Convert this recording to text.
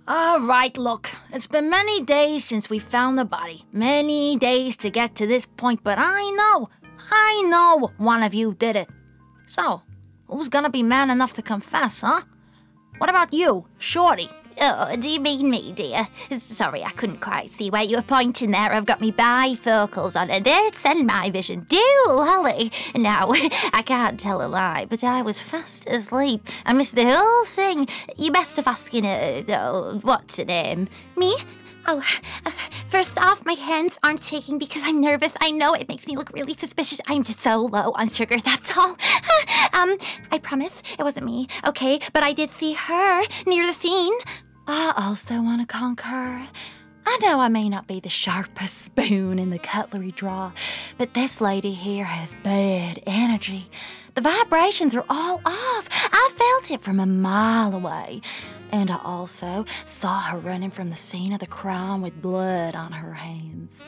All right, look, it's been many days since we found the body. Many days to get to this point, but I know one of you did it. So, who's gonna be man enough to confess, huh? What about you, Shorty? Oh, do you mean me, dear? Sorry, I couldn't quite see where you were pointing there. I've got me bifocals on and it's in my vision. Dual, Holly. Now, I can't tell a lie, but I was fast asleep. I missed the whole thing. You best have asking her, what's her name? Me? Oh, first off, my hands aren't shaking because I'm nervous. I know it makes me look really suspicious. I'm just so low on sugar, that's all. I promise it wasn't me, okay? But I did see her near the scene. I also want to concur. I know I may not be the sharpest spoon in the cutlery drawer, but this lady here has bad energy. The vibrations are all off. I felt it from a mile away. And I also saw her running from the scene of the crime with blood on her hands.